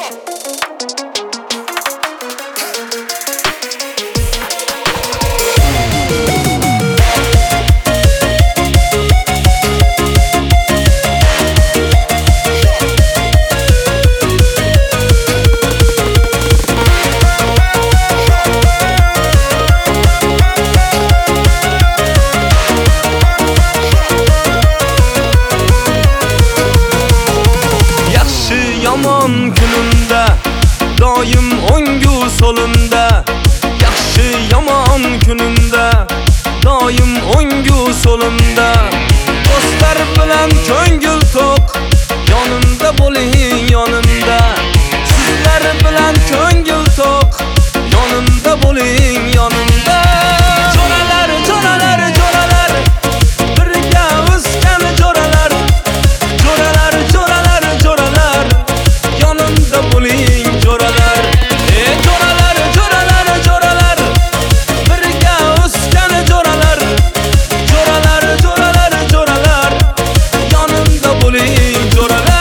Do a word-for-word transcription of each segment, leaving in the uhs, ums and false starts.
Yomon kunimda doim o'ngu so'limda, yaxshi yomon kunimda doim o'ngu so'limda, do'stlar bilan ko'ngil to'q, yonimda bo'ling yonimda, sizlar bilan ko'ngil to'q, yonimda bo'ling yonimda. Jo'ralar jo'ralar jo'ralar birga o'sgan jo'ralar, jo'ralar jo'ralar jo'ralar yonimda bo'ling jo'ralar. E jo'ralar jo'ralar jo'ralar birga o'sgan jo'ralar, jo'ralar jo'ralar jo'ralar yonimda bo'ling jo'ralar.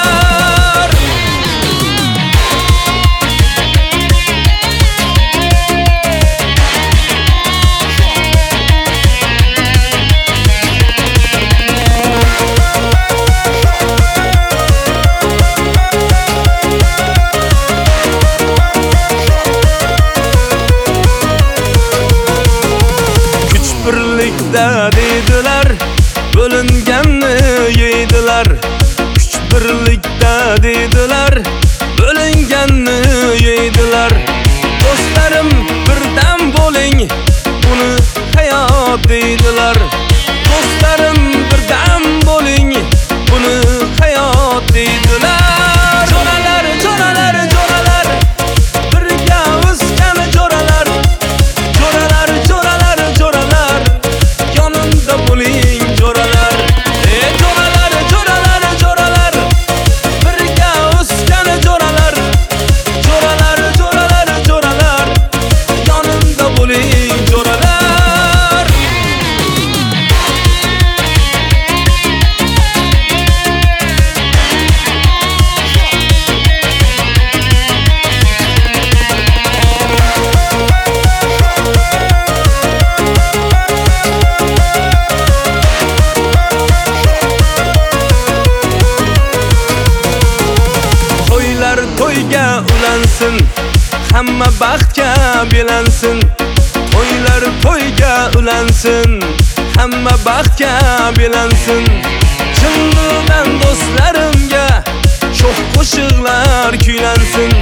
Birlikda deydilar, bo'linganni yeydilar. Kuch birlikda deydilar, bo'linganni yeydilar. Do'stlarim birdan bo'ling, buni hayot deydilar. Do'stlarim birdan bo'ling, buni hayot deydilar. Jo'ralar jo'ralar jo'ralar birga o'sgan jo'ralar, jo'ralar jo'ralar jo'ralar yonimda bo'ling jo'ralar. E jo'ralar jo'ralar jo'ralar birga o'sgan jo'ralar, jo'ralar jo'ralar jo'ralar yonimda bo'ling jo'ralar. To'ylar to'yga ulansin, hamma baxtga belansin. To'ylar to'yga ulansin, hamma baxtga belansin. Chin dildan do'stlarimga sho'x qo'shiqlar kuylansin.